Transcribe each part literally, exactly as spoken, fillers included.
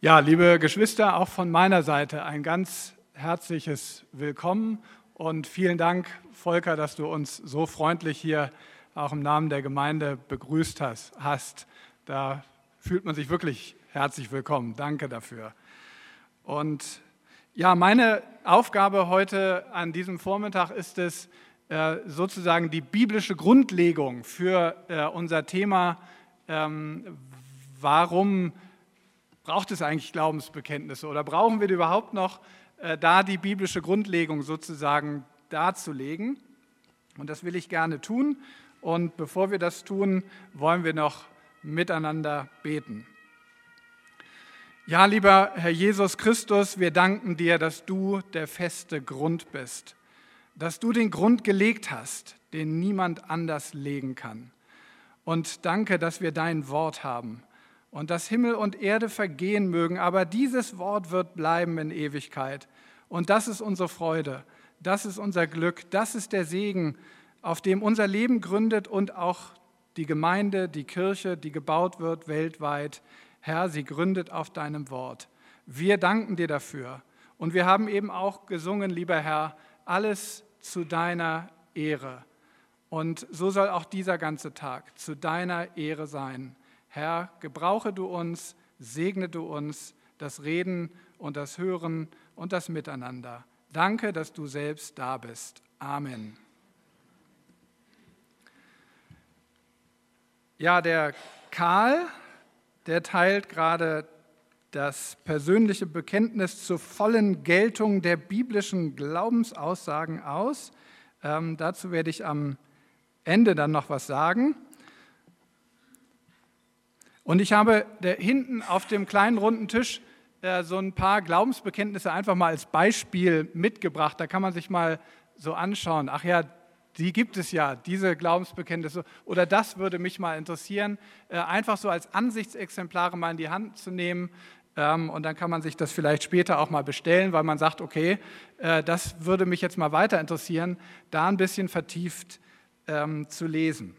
Ja, liebe Geschwister, auch von meiner Seite ein ganz herzliches Willkommen und vielen Dank, Volker, dass du uns so freundlich hier auch im Namen der Gemeinde begrüßt hast. Da fühlt man sich wirklich herzlich willkommen. Danke dafür. Und ja, meine Aufgabe heute an diesem Vormittag ist es, sozusagen die biblische Grundlegung für unser Thema, warum braucht es eigentlich Glaubensbekenntnisse oder brauchen wir die überhaupt noch, äh, da die biblische Grundlegung sozusagen darzulegen? Und das will ich gerne tun. Und bevor wir das tun, wollen wir noch miteinander beten. Ja, lieber Herr Jesus Christus, wir danken dir, dass du der feste Grund bist, dass du den Grund gelegt hast, den niemand anders legen kann. Und danke, dass wir dein Wort haben. Und dass Himmel und Erde vergehen mögen, aber dieses Wort wird bleiben in Ewigkeit. Und das ist unsere Freude, das ist unser Glück, das ist der Segen, auf dem unser Leben gründet und auch die Gemeinde, die Kirche, die gebaut wird weltweit. Herr, sie gründet auf deinem Wort. Wir danken dir dafür. Und wir haben eben auch gesungen, lieber Herr, alles zu deiner Ehre. Und so soll auch dieser ganze Tag zu deiner Ehre sein. Herr, gebrauche du uns, segne du uns, das Reden und das Hören und das Miteinander. Danke, dass du selbst da bist. Amen. Ja, der Karl, der teilt gerade das persönliche Bekenntnis zur vollen Geltung der biblischen Glaubensaussagen aus. Ähm, dazu werde ich am Ende dann noch was sagen. Und ich habe da hinten auf dem kleinen runden Tisch äh, so ein paar Glaubensbekenntnisse einfach mal als Beispiel mitgebracht. Da kann man sich mal so anschauen, ach ja, die gibt es ja, diese Glaubensbekenntnisse. Oder das würde mich mal interessieren, äh, einfach so als Ansichtsexemplare mal in die Hand zu nehmen. Ähm, und dann kann man sich das vielleicht später auch mal bestellen, weil man sagt, okay, äh, das würde mich jetzt mal weiter interessieren, da ein bisschen vertieft ähm, zu lesen.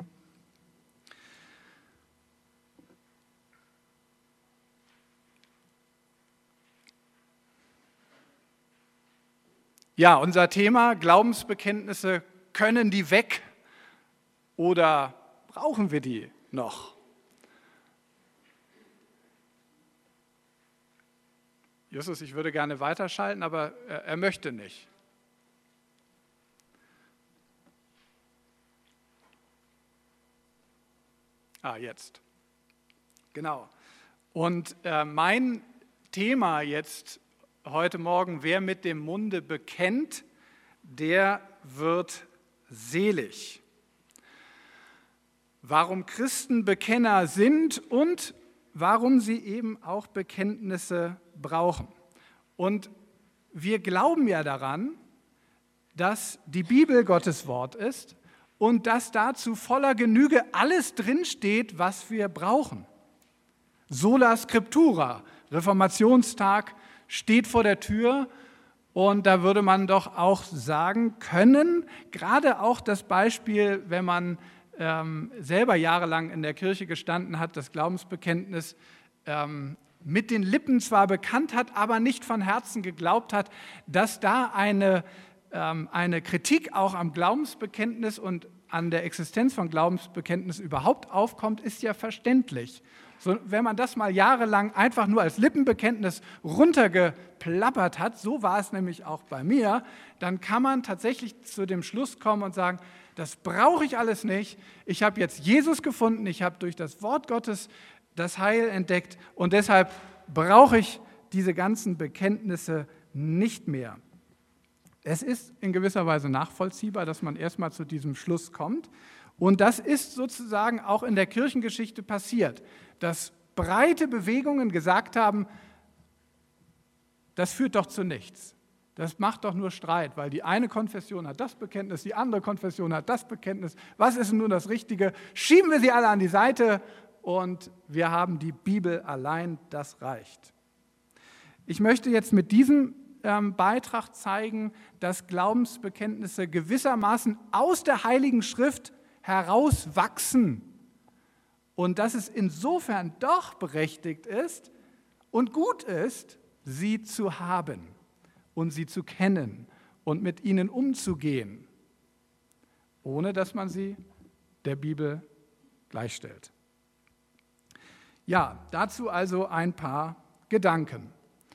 Ja, unser Thema, Glaubensbekenntnisse, können die weg oder brauchen wir die noch? Justus, ich würde gerne weiterschalten, aber er, er möchte nicht. Ah, jetzt. Genau. Und äh, mein Thema jetzt heute Morgen, wer mit dem Munde bekennt, der wird selig. Warum Christen Bekenner sind und warum sie eben auch Bekenntnisse brauchen. Und wir glauben ja daran, dass die Bibel Gottes Wort ist und dass dazu voller Genüge alles drinsteht, was wir brauchen. Sola Scriptura, Reformationstag, steht vor der Tür und da würde man doch auch sagen können, gerade auch das Beispiel, wenn man ähm, selber jahrelang in der Kirche gestanden hat, das Glaubensbekenntnis ähm, mit den Lippen zwar bekannt hat, aber nicht von Herzen geglaubt hat, dass da eine, ähm, eine Kritik auch am Glaubensbekenntnis und an der Existenz von Glaubensbekenntnis überhaupt aufkommt, ist ja verständlich. So, wenn man das mal jahrelang einfach nur als Lippenbekenntnis runtergeplappert hat, so war es nämlich auch bei mir, dann kann man tatsächlich zu dem Schluss kommen und sagen, das brauche ich alles nicht. Ich habe jetzt Jesus gefunden, ich habe durch das Wort Gottes das Heil entdeckt und deshalb brauche ich diese ganzen Bekenntnisse nicht mehr. Es ist in gewisser Weise nachvollziehbar, dass man erstmal zu diesem Schluss kommt. Und das ist sozusagen auch in der Kirchengeschichte passiert, dass breite Bewegungen gesagt haben, das führt doch zu nichts. Das macht doch nur Streit, weil die eine Konfession hat das Bekenntnis, die andere Konfession hat das Bekenntnis. Was ist nun das Richtige? Schieben wir sie alle an die Seite und wir haben die Bibel allein, das reicht. Ich möchte jetzt mit diesem ähm, Beitrag zeigen, dass Glaubensbekenntnisse gewissermaßen aus der Heiligen Schrift herauswachsen und dass es insofern doch berechtigt ist und gut ist, sie zu haben und sie zu kennen und mit ihnen umzugehen, ohne dass man sie der Bibel gleichstellt. Ja, dazu also ein paar Gedanken.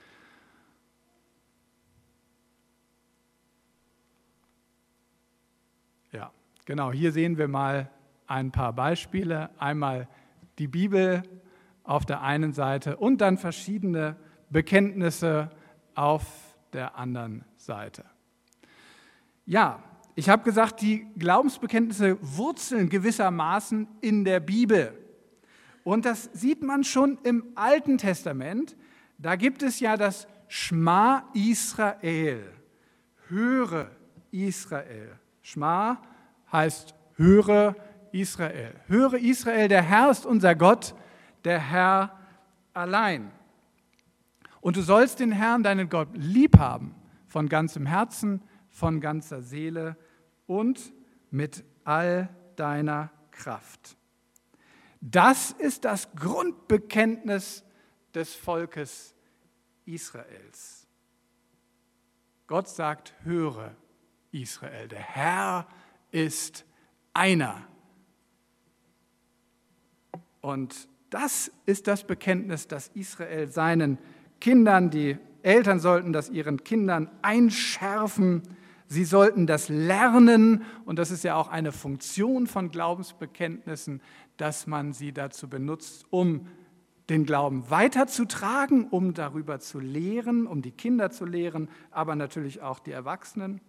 Ja, genau, hier sehen wir mal ein paar Beispiele. Einmal die Bibel auf der einen Seite und dann verschiedene Bekenntnisse auf der anderen Seite. Ja, ich habe gesagt, die Glaubensbekenntnisse wurzeln gewissermaßen in der Bibel. Und das sieht man schon im Alten Testament. Da gibt es ja das Schma Israel. Höre Israel. Schma heißt höre Israel. Höre Israel, der Herr ist unser Gott, der Herr allein. Und du sollst den Herrn, deinen Gott, lieb haben, von ganzem Herzen, von ganzer Seele und mit all deiner Kraft. Das ist das Grundbekenntnis des Volkes Israels. Gott sagt, höre Israel, der Herr ist einer. Und das ist das Bekenntnis, das Israel seinen Kindern, die Eltern sollten das ihren Kindern einschärfen. Sie sollten das lernen, und das ist ja auch eine Funktion von Glaubensbekenntnissen, dass man sie dazu benutzt, um den Glauben weiterzutragen, um darüber zu lehren, um die Kinder zu lehren, aber natürlich auch die Erwachsenen.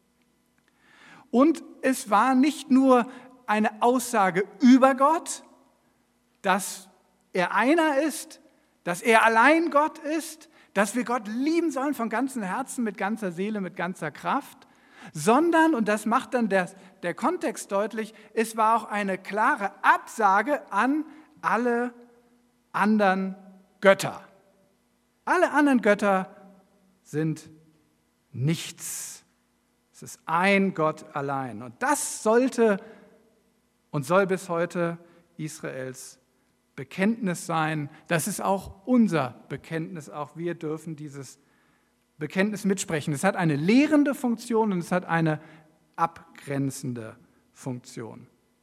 Und es war nicht nur eine Aussage über Gott, dass er einer ist, dass er allein Gott ist, dass wir Gott lieben sollen von ganzem Herzen, mit ganzer Seele, mit ganzer Kraft, sondern, und das macht dann der, der Kontext deutlich, es war auch eine klare Absage an alle anderen Götter. Alle anderen Götter sind nichts. Es ist ein Gott allein. Und das sollte und soll bis heute Israels Bekenntnis sein. Das ist auch unser Bekenntnis. Auch wir dürfen dieses Bekenntnis mitsprechen. Es hat eine lehrende Funktion und es hat eine abgrenzende Funktion.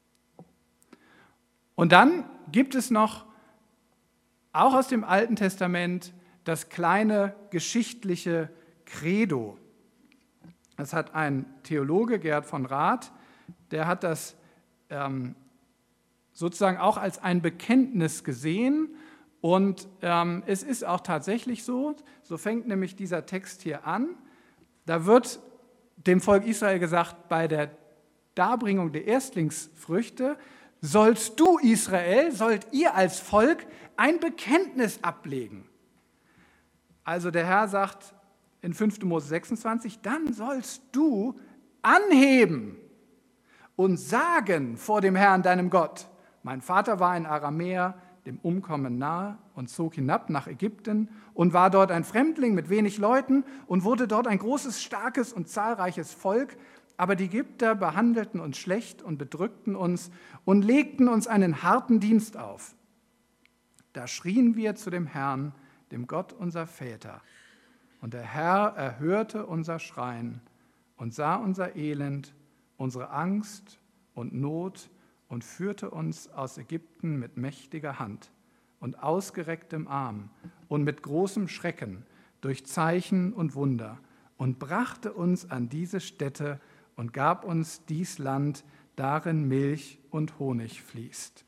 Und dann gibt es noch, auch aus dem Alten Testament, das kleine geschichtliche Credo. Das hat ein Theologe, Gerhard von Rath, der hat das ähm, sozusagen auch als ein Bekenntnis gesehen. Und ähm, es ist auch tatsächlich so, so fängt nämlich dieser Text hier an. Da wird dem Volk Israel gesagt, bei der Darbringung der Erstlingsfrüchte, sollst du, Israel, sollt ihr als Volk ein Bekenntnis ablegen. Also der Herr sagt in fünfter Mose sechsundzwanzig, dann sollst du anheben und sagen vor dem Herrn, deinem Gott, mein Vater war ein Aramäer, dem Umkommen nahe, und zog hinab nach Ägypten und war dort ein Fremdling mit wenig Leuten und wurde dort ein großes, starkes und zahlreiches Volk. Aber die Ägypter behandelten uns schlecht und bedrückten uns und legten uns einen harten Dienst auf. Da schrien wir zu dem Herrn, dem Gott unserer Väter. Und der Herr erhörte unser Schreien und sah unser Elend, unsere Angst und Not und führte uns aus Ägypten mit mächtiger Hand und ausgerecktem Arm und mit großem Schrecken durch Zeichen und Wunder und brachte uns an diese Stätte und gab uns dies Land, darin Milch und Honig fließt.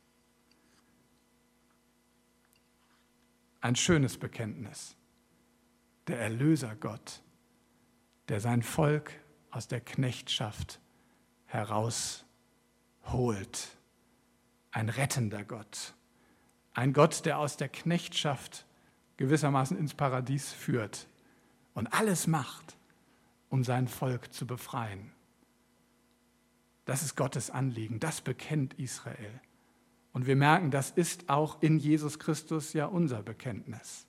Ein schönes Bekenntnis. Der Erlösergott, der sein Volk aus der Knechtschaft herausholt. Ein rettender Gott. Ein Gott, der aus der Knechtschaft gewissermaßen ins Paradies führt und alles macht, um sein Volk zu befreien. Das ist Gottes Anliegen, das bekennt Israel. Und wir merken, das ist auch in Jesus Christus ja unser Bekenntnis.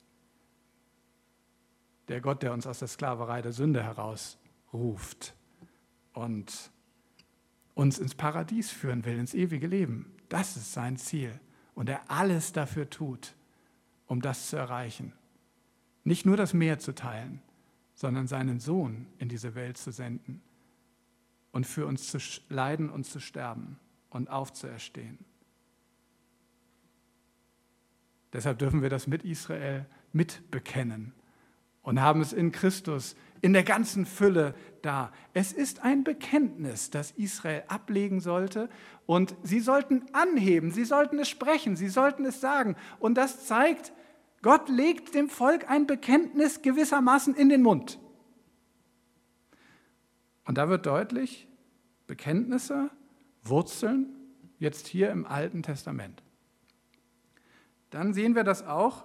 Der Gott, der uns aus der Sklaverei der Sünde herausruft und uns ins Paradies führen will, ins ewige Leben. Das ist sein Ziel. Und er alles dafür tut, um das zu erreichen. nicht nur das Meer zu teilen, sondern seinen Sohn in diese Welt zu senden und für uns zu leiden und zu sterben und aufzuerstehen. Deshalb dürfen wir das mit Israel mitbekennen und haben es in Christus in der ganzen Fülle da. Es ist ein Bekenntnis, das Israel ablegen sollte, und sie sollten anheben, sie sollten es sprechen, sie sollten es sagen. Und das zeigt, Gott legt dem Volk ein Bekenntnis gewissermaßen in den Mund. Und da wird deutlich, Bekenntnisse, Wurzeln, jetzt hier im Alten Testament. Dann sehen wir das auch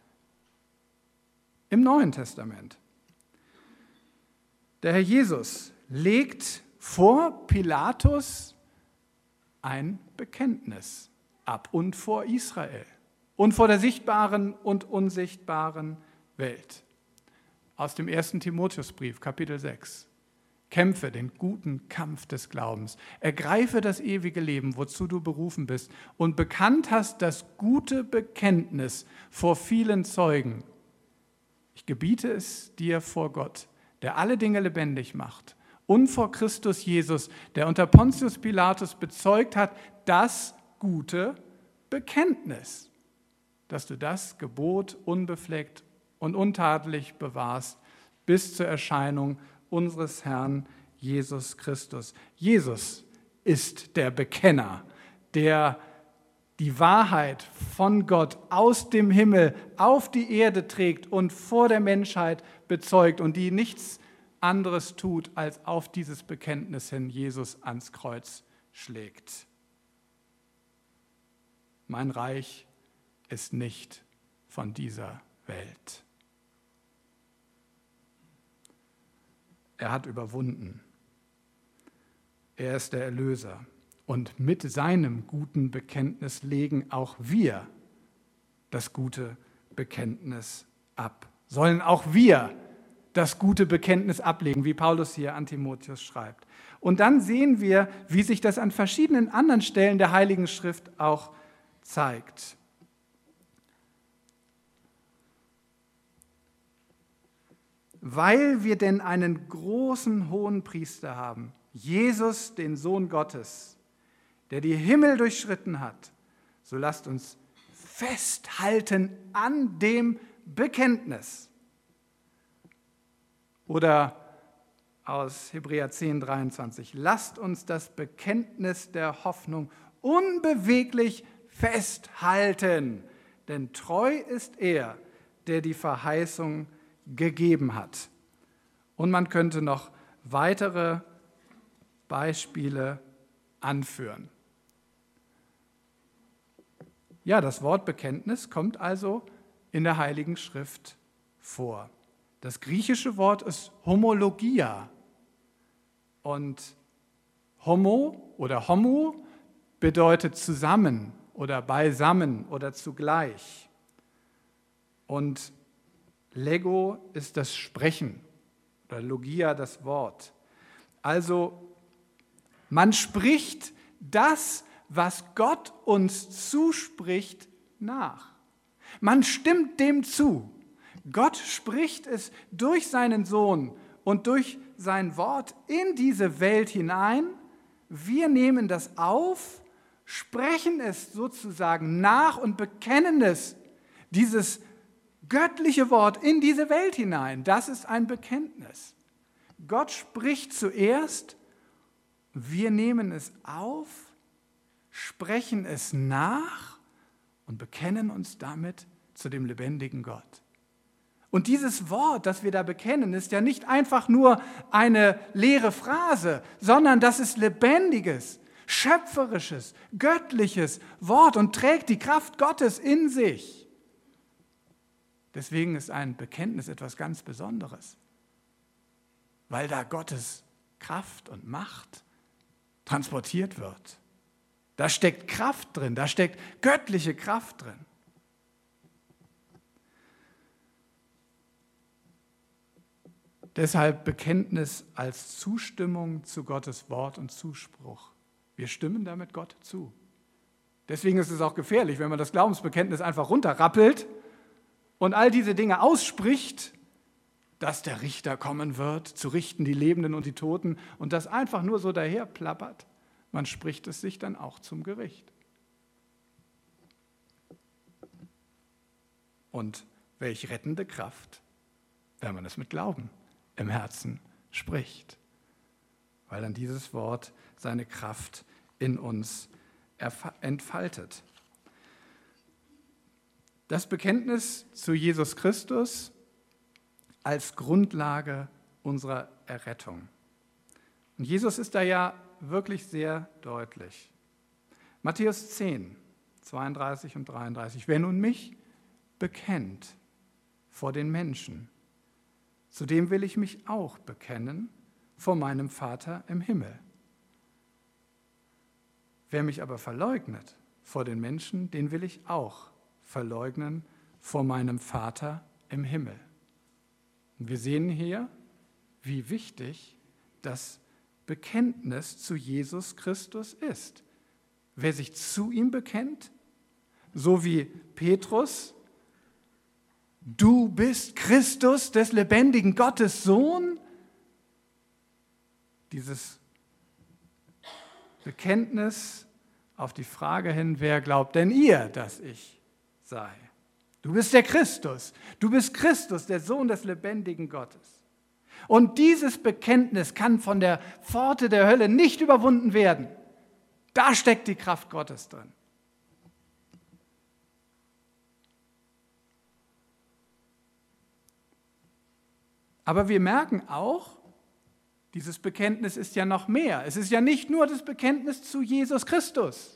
im Neuen Testament. Der Herr Jesus legt vor Pilatus ein Bekenntnis ab und vor Israel und vor der sichtbaren und unsichtbaren Welt. Aus dem ersten Timotheusbrief, Kapitel sechs. Kämpfe den guten Kampf des Glaubens, ergreife das ewige Leben, wozu du berufen bist, und bekannt hast das gute Bekenntnis vor vielen Zeugen. Ich gebiete es dir vor Gott, der alle Dinge lebendig macht, und vor Christus Jesus, der unter Pontius Pilatus bezeugt hat, das gute Bekenntnis, dass du das Gebot unbefleckt und untadelig bewahrst bis zur Erscheinung unseres Herrn Jesus Christus. Jesus ist der Bekenner, der die Wahrheit von Gott aus dem Himmel auf die Erde trägt und vor der Menschheit bezeugt und die nichts anderes tut, als auf dieses Bekenntnis hin Jesus ans Kreuz schlägt. Mein Reich ist nicht von dieser Welt. Er hat überwunden. Er ist der Erlöser. Und mit seinem guten Bekenntnis legen auch wir das gute Bekenntnis ab. Sollen auch wir das gute Bekenntnis ablegen, wie Paulus hier an Timotheus schreibt. Und dann sehen wir, wie sich das an verschiedenen anderen Stellen der Heiligen Schrift auch zeigt. Weil wir denn einen großen Hohenpriester haben, Jesus, den Sohn Gottes, der die Himmel durchschritten hat, so lasst uns festhalten an dem Bekenntnis. Oder aus Hebräer zehn, dreiundzwanzig, lasst uns das Bekenntnis der Hoffnung unbeweglich festhalten, denn treu ist er, der die Verheißung gegeben hat. Und man könnte noch weitere Beispiele anführen. Ja, das Wort Bekenntnis kommt also in der Heiligen Schrift vor. Das griechische Wort ist Homologia. Und homo oder homo bedeutet zusammen oder beisammen oder zugleich. Und Lego ist das Sprechen oder Logia das Wort. Also man spricht das, was Gott uns zuspricht, nach. Man stimmt dem zu. Gott spricht es durch seinen Sohn und durch sein Wort in diese Welt hinein. Wir nehmen das auf, sprechen es sozusagen nach und bekennen es, dieses göttliche Wort in diese Welt hinein. Das ist ein Bekenntnis. Gott spricht zuerst, wir nehmen es auf, sprechen es nach und bekennen uns damit zu dem lebendigen Gott. Und dieses Wort, das wir da bekennen, ist ja nicht einfach nur eine leere Phrase, sondern das ist lebendiges, schöpferisches, göttliches Wort und trägt die Kraft Gottes in sich. Deswegen ist ein Bekenntnis etwas ganz Besonderes, weil da Gottes Kraft und Macht transportiert wird. Da steckt Kraft drin, da steckt göttliche Kraft drin. Deshalb Bekenntnis als Zustimmung zu Gottes Wort und Zuspruch. Wir stimmen damit Gott zu. Deswegen ist es auch gefährlich, wenn man das Glaubensbekenntnis einfach runterrappelt und all diese Dinge ausspricht, dass der Richter kommen wird, zu richten die Lebenden und die Toten, und das einfach nur so daher plappert, man spricht es sich dann auch zum Gericht. Und welch rettende Kraft, wenn man es mit Glauben im Herzen spricht, weil dann dieses Wort seine Kraft in uns entfaltet. Das Bekenntnis zu Jesus Christus als Grundlage unserer Errettung. Und Jesus ist da ja wirklich sehr deutlich. Matthäus zehn, zweiunddreißig und dreiunddreißig. Wer nun mich bekennt vor den Menschen, zu dem will ich mich auch bekennen vor meinem Vater im Himmel. Wer mich aber verleugnet vor den Menschen, den will ich auch verleugnen vor meinem Vater im Himmel. Und wir sehen hier, wie wichtig das Bekenntnis zu Jesus Christus ist. Wer sich zu ihm bekennt, so wie Petrus, du bist Christus, des lebendigen Gottes Sohn, dieses Bekenntnis auf die Frage hin, wer glaubt denn ihr, dass ich sei? Du bist der Christus, du bist Christus, der Sohn des lebendigen Gottes. Und dieses Bekenntnis kann von der Pforte der Hölle nicht überwunden werden. Da steckt die Kraft Gottes drin. Aber wir merken auch, dieses Bekenntnis ist ja noch mehr. Es ist ja nicht nur das Bekenntnis zu Jesus Christus.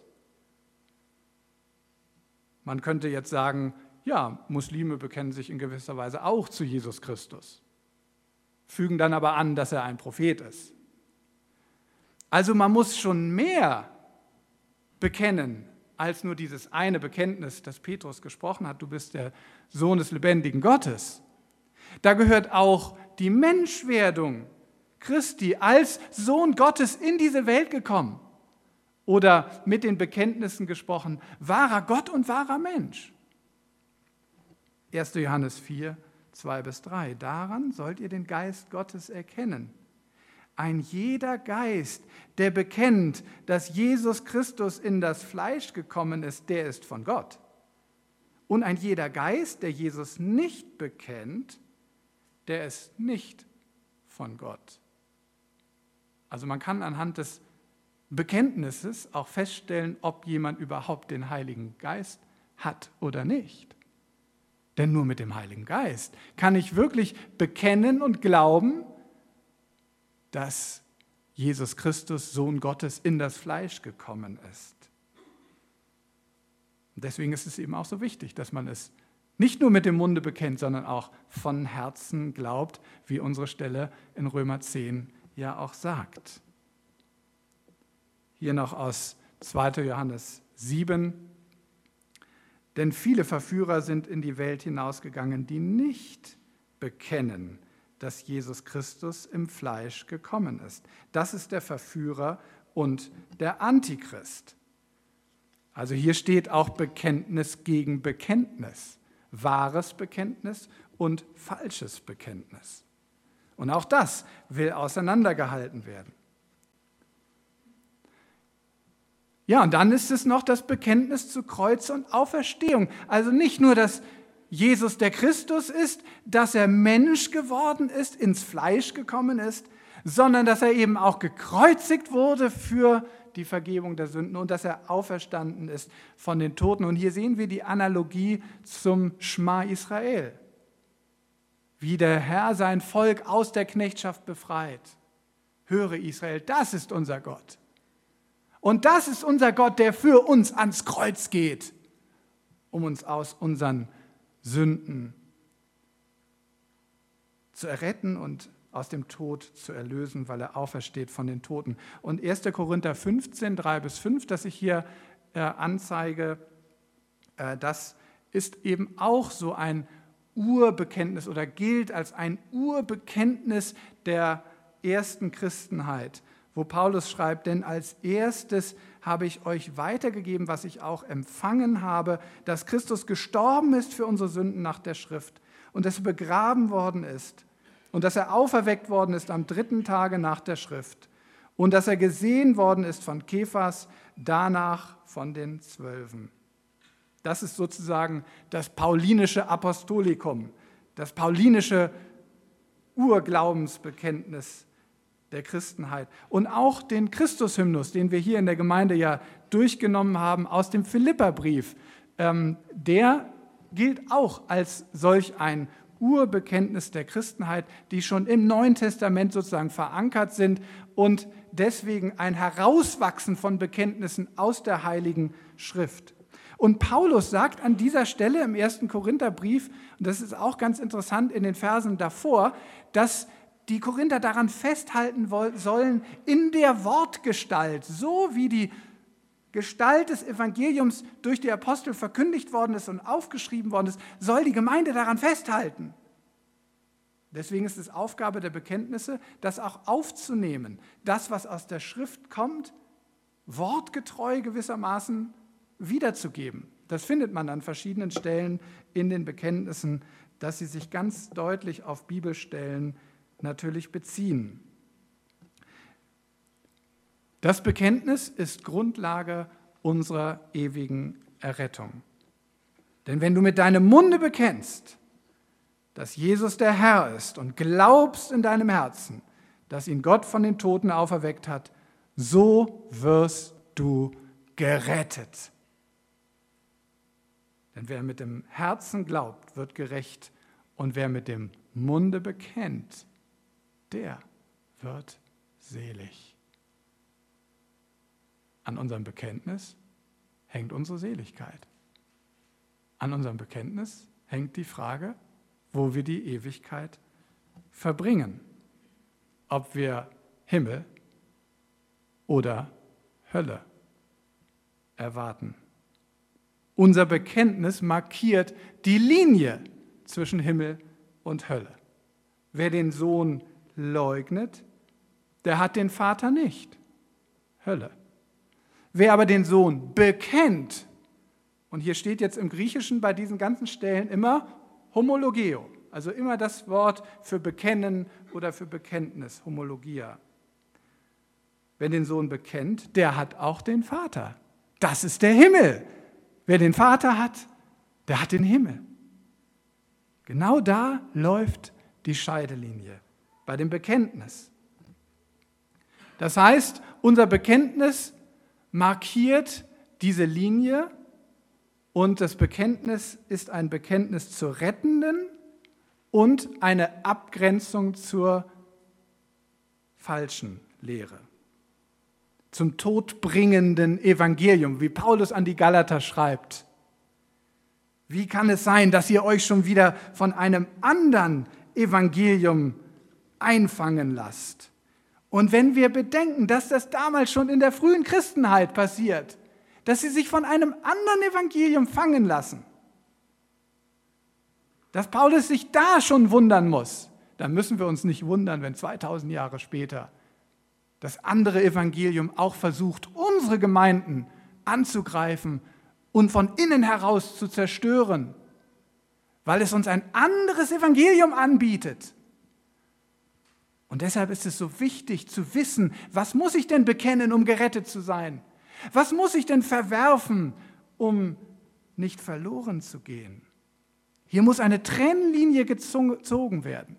Man könnte jetzt sagen, ja, Muslime bekennen sich in gewisser Weise auch zu Jesus Christus, fügen dann aber an, dass er ein Prophet ist. Also man muss schon mehr bekennen als nur dieses eine Bekenntnis, das Petrus gesprochen hat, du bist der Sohn des lebendigen Gottes. Da gehört auch die Menschwerdung Christi als Sohn Gottes in diese Welt gekommen. Oder mit den Bekenntnissen gesprochen, wahrer Gott und wahrer Mensch. erster Johannes vier, zwei bis drei. Daran sollt ihr den Geist Gottes erkennen. Ein jeder Geist, der bekennt, dass Jesus Christus in das Fleisch gekommen ist, der ist von Gott. Und ein jeder Geist, der Jesus nicht bekennt, der ist nicht von Gott. Also man kann anhand des Bekenntnisses auch feststellen, ob jemand überhaupt den Heiligen Geist hat oder nicht. Denn nur mit dem Heiligen Geist kann ich wirklich bekennen und glauben, dass Jesus Christus, Sohn Gottes, in das Fleisch gekommen ist. Und deswegen ist es eben auch so wichtig, dass man es nicht nur mit dem Munde bekennt, sondern auch von Herzen glaubt, wie unsere Stelle in Römer zehn ja auch sagt. Hier noch aus zweiter Johannes sieben. Denn viele Verführer sind in die Welt hinausgegangen, die nicht bekennen, dass Jesus Christus im Fleisch gekommen ist. Das ist der Verführer und der Antichrist. Also hier steht auch Bekenntnis gegen Bekenntnis. Wahres Bekenntnis und falsches Bekenntnis. Und auch das will auseinandergehalten werden. Ja, und dann ist es noch das Bekenntnis zu Kreuz und Auferstehung. Also nicht nur, dass Jesus der Christus ist, dass er Mensch geworden ist, ins Fleisch gekommen ist, sondern dass er eben auch gekreuzigt wurde für die Vergebung der Sünden und dass er auferstanden ist von den Toten. Und hier sehen wir die Analogie zum Schma Israel, wie der Herr sein Volk aus der Knechtschaft befreit. Höre Israel, das ist unser Gott. Und das ist unser Gott, der für uns ans Kreuz geht, um uns aus unseren Sünden zu erretten und aus dem Tod zu erlösen, weil er aufersteht von den Toten. Und erster Korinther fünfzehn, drei bis fünf, das ich hier äh, anzeige, äh, das ist eben auch so ein Urbekenntnis oder gilt als ein Urbekenntnis der ersten Christenheit, wo Paulus schreibt, denn als erstes habe ich euch weitergegeben, was ich auch empfangen habe, dass Christus gestorben ist für unsere Sünden nach der Schrift und dass er begraben worden ist und dass er auferweckt worden ist am dritten Tage nach der Schrift und dass er gesehen worden ist von Kephas, danach von den Zwölfen. Das ist sozusagen das paulinische Apostolikum, das paulinische Urglaubensbekenntnis der Christenheit. Und auch den Christushymnus, den wir hier in der Gemeinde ja durchgenommen haben aus dem Philipperbrief, ähm, der gilt auch als solch ein Urbekenntnis der Christenheit, die schon im Neuen Testament sozusagen verankert sind und deswegen ein Herauswachsen von Bekenntnissen aus der Heiligen Schrift. Und Paulus sagt an dieser Stelle im ersten Korintherbrief, und das ist auch ganz interessant in den Versen davor, dass die Korinther daran festhalten sollen, in der Wortgestalt, so wie die Gestalt des Evangeliums durch die Apostel verkündigt worden ist und aufgeschrieben worden ist, soll die Gemeinde daran festhalten. Deswegen ist es Aufgabe der Bekenntnisse, das auch aufzunehmen, das, was aus der Schrift kommt, wortgetreu gewissermaßen wiederzugeben. Das findet man an verschiedenen Stellen in den Bekenntnissen, dass sie sich ganz deutlich auf Bibelstellen natürlich beziehen. Das Bekenntnis ist Grundlage unserer ewigen Errettung. Denn wenn du mit deinem Munde bekennst, dass Jesus der Herr ist und glaubst in deinem Herzen, dass ihn Gott von den Toten auferweckt hat, so wirst du gerettet. Denn wer mit dem Herzen glaubt, wird gerecht. Und wer mit dem Munde bekennt, der wird selig. An unserem Bekenntnis hängt unsere Seligkeit. An unserem Bekenntnis hängt die Frage, wo wir die Ewigkeit verbringen. Ob wir Himmel oder Hölle erwarten. Unser Bekenntnis markiert die Linie zwischen Himmel und Hölle. Wer den Sohn leugnet, der hat den Vater nicht. Hölle. Wer aber den Sohn bekennt, und hier steht jetzt im Griechischen bei diesen ganzen Stellen immer homologeo, also immer das Wort für bekennen oder für Bekenntnis, homologia. Wer den Sohn bekennt, der hat auch den Vater. Das ist der Himmel. Wer den Vater hat, der hat den Himmel. Genau da läuft die Scheidelinie, bei dem Bekenntnis. Das heißt, unser Bekenntnis markiert diese Linie und das Bekenntnis ist ein Bekenntnis zur rettenden und eine Abgrenzung zur falschen Lehre. Zum todbringenden Evangelium, wie Paulus an die Galater schreibt. Wie kann es sein, dass ihr euch schon wieder von einem anderen Evangelium einfangen lasst? Und wenn wir bedenken, dass das damals schon in der frühen Christenheit passiert, dass sie sich von einem anderen Evangelium fangen lassen, dass Paulus sich da schon wundern muss, dann müssen wir uns nicht wundern, wenn zweitausend Jahre später das andere Evangelium auch versucht, unsere Gemeinden anzugreifen und von innen heraus zu zerstören, weil es uns ein anderes Evangelium anbietet. Und deshalb ist es so wichtig zu wissen, was muss ich denn bekennen, um gerettet zu sein? Was muss ich denn verwerfen, um nicht verloren zu gehen? Hier muss eine Trennlinie gezogen werden.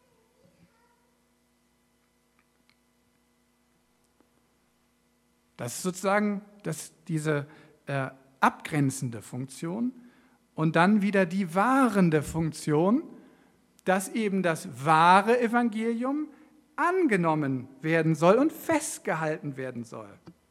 Das ist sozusagen das, diese äh, abgrenzende Funktion und dann wieder die wahrende Funktion, dass eben das wahre Evangelium angenommen werden soll und festgehalten werden soll.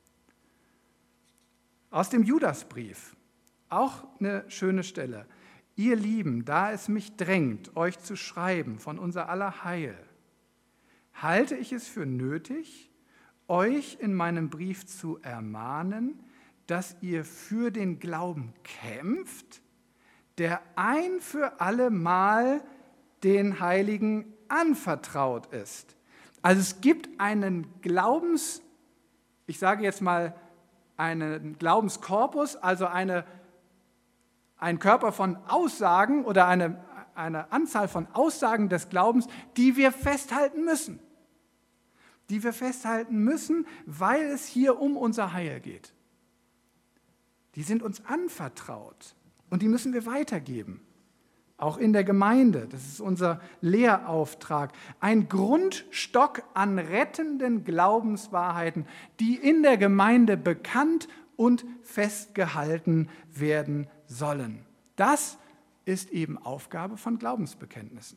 Aus dem Judasbrief, auch eine schöne Stelle. Ihr Lieben, da es mich drängt, euch zu schreiben von unser aller Heil, halte ich es für nötig, euch in meinem Brief zu ermahnen, dass ihr für den Glauben kämpft, der ein für alle Mal den Heiligen anvertraut ist. Also es gibt einen Glaubens, ich sage jetzt mal einen Glaubenskorpus, also eine, ein Körper von Aussagen oder eine, eine Anzahl von Aussagen des Glaubens, die wir festhalten müssen. Die wir festhalten müssen, weil es hier um unser Heil geht. Die sind uns anvertraut und die müssen wir weitergeben. Auch in der Gemeinde, das ist unser Lehrauftrag. Ein Grundstock an rettenden Glaubenswahrheiten, die in der Gemeinde bekannt und festgehalten werden sollen. Das ist eben Aufgabe von Glaubensbekenntnissen.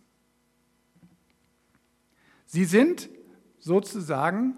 Sie sind sozusagen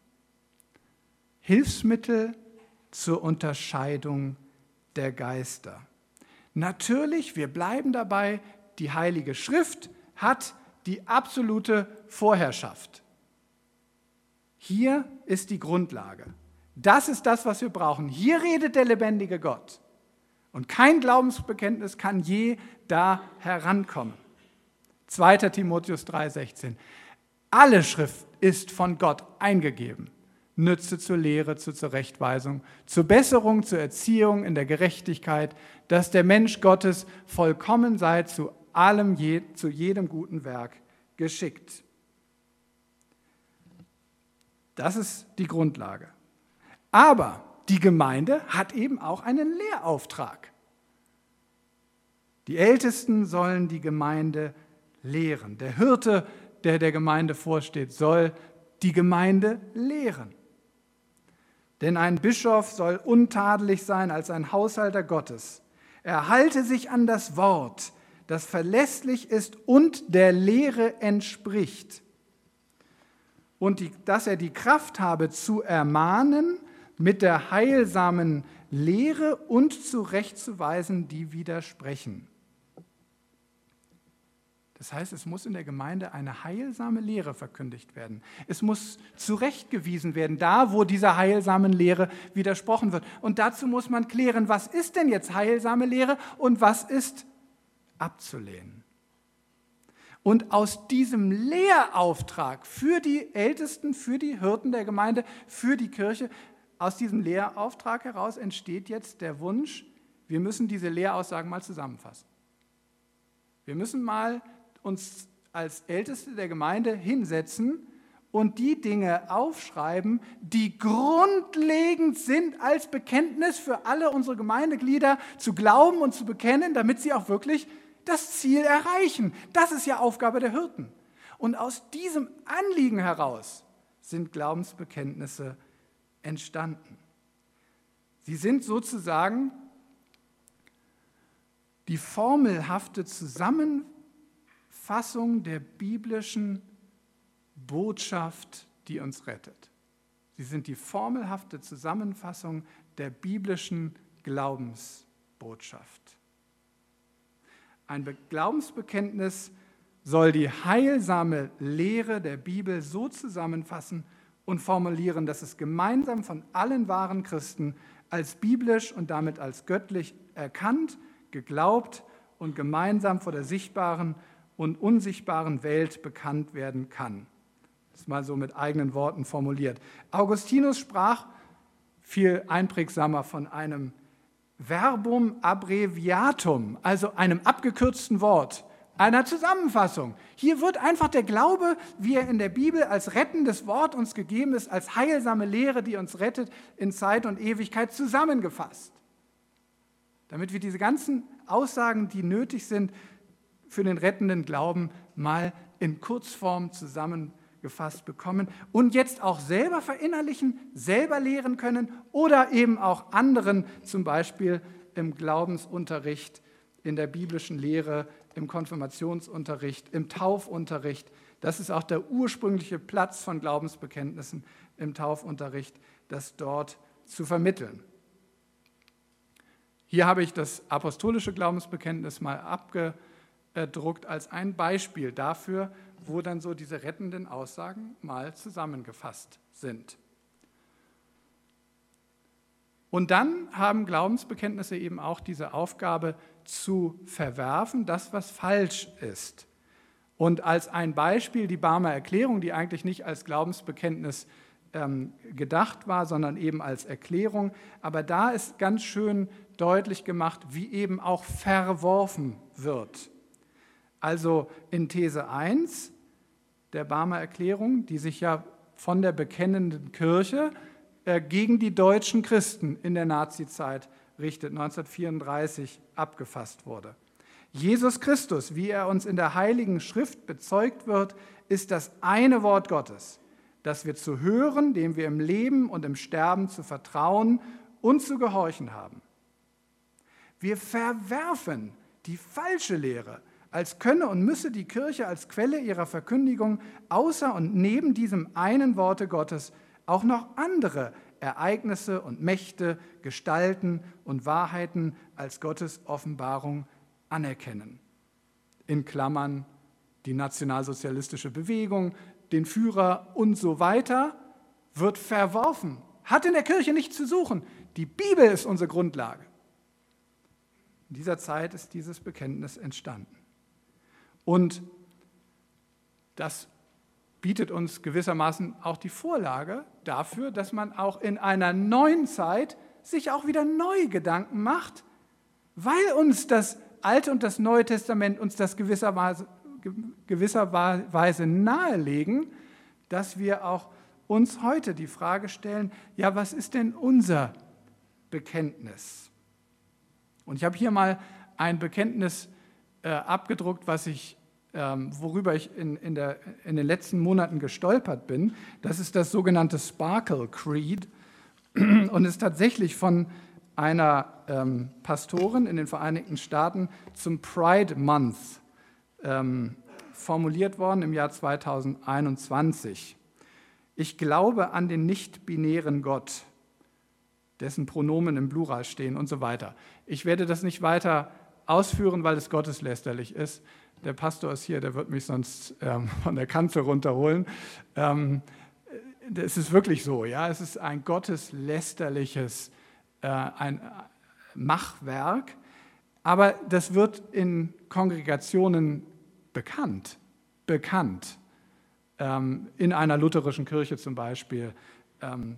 Hilfsmittel zur Unterscheidung der Geister. Natürlich, wir bleiben dabei, die Heilige Schrift hat die absolute Vorherrschaft. Hier ist die Grundlage. Das ist das, was wir brauchen. Hier redet der lebendige Gott. Und kein Glaubensbekenntnis kann je da herankommen. zweiter Timotheus drei sechzehn. Alle Schrift ist von Gott eingegeben. Nütze zur Lehre, zur Zurechtweisung, zur Besserung, zur Erziehung in der Gerechtigkeit, dass der Mensch Gottes vollkommen sei, zu allem, je, zu jedem guten Werk geschickt. Das ist die Grundlage. Aber die Gemeinde hat eben auch einen Lehrauftrag. Die Ältesten sollen die Gemeinde lehren. Der Hirte, der der Gemeinde vorsteht, soll die Gemeinde lehren. Denn ein Bischof soll untadelig sein als ein Haushalter Gottes. Er halte sich an das Wort, das verlässlich ist und der Lehre entspricht. Und die, dass er die Kraft habe, zu ermahnen mit der heilsamen Lehre und zurechtzuweisen, die widersprechen. Das heißt, es muss in der Gemeinde eine heilsame Lehre verkündigt werden. Es muss zurechtgewiesen werden, da wo dieser heilsamen Lehre widersprochen wird. Und dazu muss man klären, was ist denn jetzt heilsame Lehre und was ist abzulehnen. Und aus diesem Lehrauftrag für die Ältesten, für die Hirten der Gemeinde, für die Kirche, aus diesem Lehrauftrag heraus entsteht jetzt der Wunsch, wir müssen diese Lehraussagen mal zusammenfassen. Wir müssen mal uns als Älteste der Gemeinde hinsetzen und die Dinge aufschreiben, die grundlegend sind als Bekenntnis für alle unsere Gemeindeglieder zu glauben und zu bekennen, damit sie auch wirklich das Ziel erreichen. Das ist ja Aufgabe der Hirten. Und aus diesem Anliegen heraus sind Glaubensbekenntnisse entstanden. Sie sind sozusagen die formelhafte Zusammenfassung der biblischen Botschaft, die uns rettet. Sie sind die formelhafte Zusammenfassung der biblischen Glaubensbotschaft. Ein Glaubensbekenntnis soll die heilsame Lehre der Bibel so zusammenfassen und formulieren, dass es gemeinsam von allen wahren Christen als biblisch und damit als göttlich erkannt, geglaubt und gemeinsam vor der sichtbaren und unsichtbaren Welt bekannt werden kann. Das ist mal so mit eigenen Worten formuliert. Augustinus sprach viel einprägsamer von einem Verbum abbreviatum, also einem abgekürzten Wort, einer Zusammenfassung. Hier wird einfach der Glaube, wie er in der Bibel als rettendes Wort uns gegeben ist, als heilsame Lehre, die uns rettet, in Zeit und Ewigkeit zusammengefasst. Damit wir diese ganzen Aussagen, die nötig sind für den rettenden Glauben, mal in Kurzform zusammengefasst bekommen und jetzt auch selber verinnerlichen, selber lehren können oder eben auch anderen, zum Beispiel im Glaubensunterricht, in der biblischen Lehre, im Konfirmationsunterricht, im Taufunterricht. Das ist auch der ursprüngliche Platz von Glaubensbekenntnissen im Taufunterricht, das dort zu vermitteln. Hier habe ich das apostolische Glaubensbekenntnis mal abgedruckt als ein Beispiel dafür, wo dann so diese rettenden Aussagen mal zusammengefasst sind. Und dann haben Glaubensbekenntnisse eben auch diese Aufgabe zu verwerfen, das, was falsch ist. Und als ein Beispiel die Barmer Erklärung, die eigentlich nicht als Glaubensbekenntnis ähm, gedacht war, sondern eben als Erklärung. Aber da ist ganz schön deutlich gemacht, wie eben auch verworfen wird. Also in These eins der Barmer Erklärung, die sich ja von der bekennenden Kirche äh, gegen die deutschen Christen in der Nazizeit richtet, neunzehnhundertvierunddreißig abgefasst wurde. Jesus Christus, wie er uns in der Heiligen Schrift bezeugt wird, ist das eine Wort Gottes, das wir zu hören, dem wir im Leben und im Sterben zu vertrauen und zu gehorchen haben. Wir verwerfen die falsche Lehre, als könne und müsse die Kirche als Quelle ihrer Verkündigung außer und neben diesem einen Worte Gottes auch noch andere Ereignisse und Mächte, Gestalten und Wahrheiten als Gottes Offenbarung anerkennen. In Klammern die nationalsozialistische Bewegung, den Führer und so weiter, wird verworfen. Hat in der Kirche nichts zu suchen. Die Bibel ist unsere Grundlage. In dieser Zeit ist dieses Bekenntnis entstanden. Und das bietet uns gewissermaßen auch die Vorlage dafür, dass man auch in einer neuen Zeit sich auch wieder neue Gedanken macht, weil uns das Alte und das Neue Testament uns das gewisserweise, gewisserweise nahelegen, dass wir auch uns heute die Frage stellen, ja, was ist denn unser Bekenntnis? Und ich habe hier mal ein Bekenntnis äh, abgedruckt, was ich, ähm, worüber ich in, in, der, in den letzten Monaten gestolpert bin. Das ist das sogenannte Sparkle Creed und ist tatsächlich von einer ähm, Pastorin in den Vereinigten Staaten zum Pride Month ähm, formuliert worden im Jahr zweitausendeinundzwanzig. Ich glaube an den nicht-binären Gott, dessen Pronomen im Plural stehen und so weiter. Ich werde das nicht weiter ausführen, weil es gotteslästerlich ist. Der Pastor ist hier, der wird mich sonst ähm, von der Kanzel runterholen. Ähm, es ist wirklich so, ja, es ist ein gotteslästerliches äh, ein Machwerk, aber das wird in Kongregationen bekannt, bekannt. Ähm, in einer lutherischen Kirche zum Beispiel. Ähm,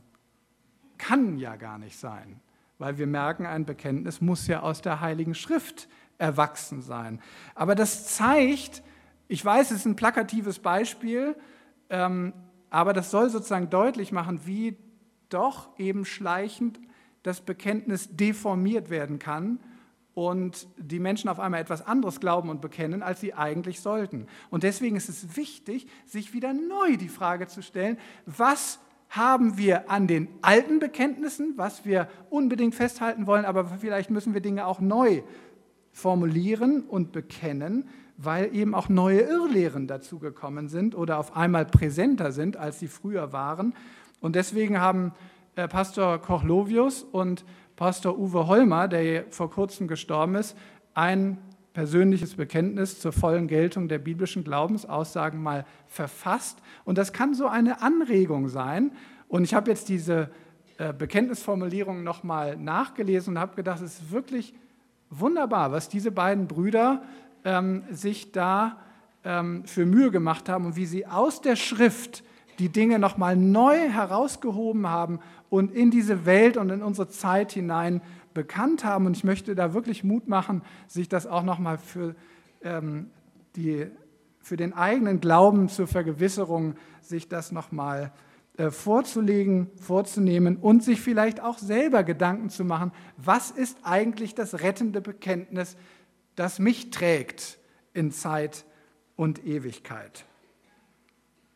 kann ja gar nicht sein, weil wir merken, ein Bekenntnis muss ja aus der Heiligen Schrift erwachsen sein. Aber das zeigt, ich weiß, es ist ein plakatives Beispiel, ähm, aber das soll sozusagen deutlich machen, wie doch eben schleichend das Bekenntnis deformiert werden kann und die Menschen auf einmal etwas anderes glauben und bekennen, als sie eigentlich sollten. Und deswegen ist es wichtig, sich wieder neu die Frage zu stellen, was haben wir an den alten Bekenntnissen, was wir unbedingt festhalten wollen, aber vielleicht müssen wir Dinge auch neu formulieren und bekennen, weil eben auch neue Irrlehren dazugekommen sind oder auf einmal präsenter sind, als sie früher waren. Und deswegen haben äh, Pastor Kochlovius und Pastor Uwe Holmer, der vor kurzem gestorben ist, ein persönliches Bekenntnis zur vollen Geltung der biblischen Glaubensaussagen mal verfasst. Und das kann so eine Anregung sein. Und ich habe jetzt diese äh, Bekenntnisformulierung nochmal nachgelesen und habe gedacht, es ist wirklich wunderbar, was diese beiden Brüder ähm, sich da ähm, für Mühe gemacht haben und wie sie aus der Schrift die Dinge nochmal neu herausgehoben haben und in diese Welt und in unsere Zeit hinein bekannt haben. Und ich möchte da wirklich Mut machen, sich das auch nochmal für, ähm, die, für den eigenen Glauben zur Vergewisserung, sich das nochmal äh, vorzulegen, vorzunehmen und sich vielleicht auch selber Gedanken zu machen, was ist eigentlich das rettende Bekenntnis, das mich trägt in Zeit und Ewigkeit.